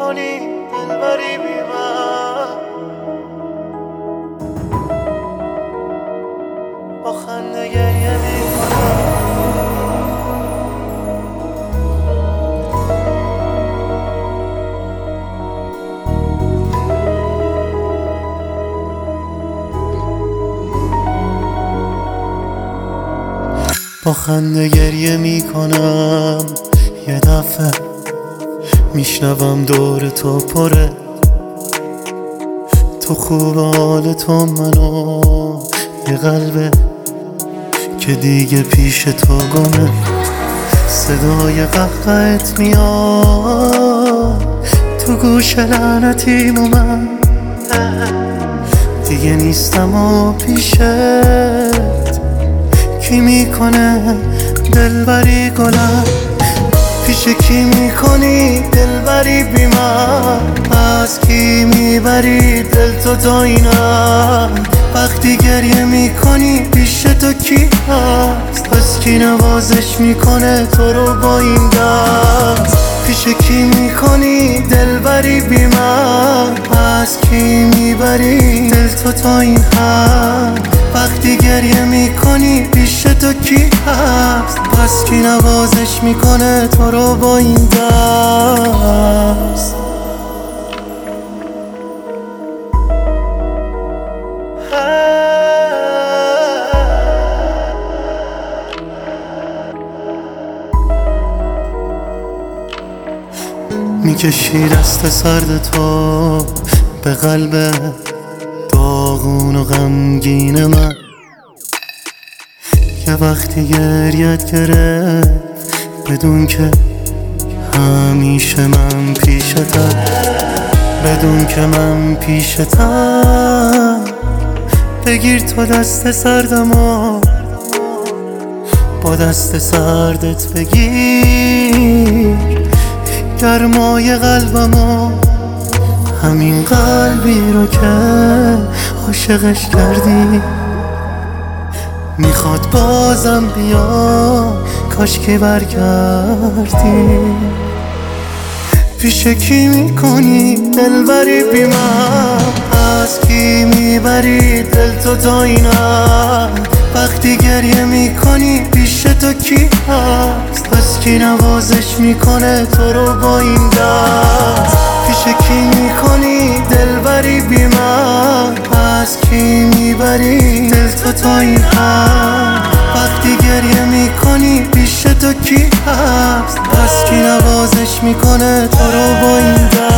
میکنی دلبری بی من، با خنده گریه میکنم. با خنده گریه میکنم. یه دفعه میشنوم دور تو پره، تو خوب حال تو منو، یه قلبه که دیگه پیش تو گمه. صدای قهقهت میاد تو گوش لعنتیم و من دیگه نیستم و پیشت. کی میکنه دلبری گلم؟ پیش کی میکنی دلبری بی من؟ از کی میبری دل تو تا اینم؟ وقتی گریه میکنی پیش تو کی هست؟ از کی نوازش میکنه تو رو با این دست؟ پیش کی میکنی دلبری بی من؟ از کی میبری دل تو تا این حد؟ وقتی گریه میکنی پیش تو کی هست؟ پس کی نوازش میکنه تو رو با این دست؟ میکشی دست سرد تو به قلب داغون و غمگین من، که وقتی گریت گرفت بدون که همیشه من پیشتم، بدون که من پیشتم. بگیر تو دست سردم و با دست سردت بگیر گرمای قلبم و همین قلبی رو که عاشقش کردی. میخواد بازم بیا کاش که برگردی. پیش کی میکنی دلبری بی من؟ از کی میبری دل تو تا اینم؟ وقتی گریه میکنی پیش تو کی هست؟ از کی نوازش میکنه تو رو با این دست؟ پیش کی میکنی دلبری بی من؟ از کی میبری دل تو تا این حد؟ وقتی گریه میکنی پیش تو کی هست؟ از کی نوازش میکنه تو رو با این دست؟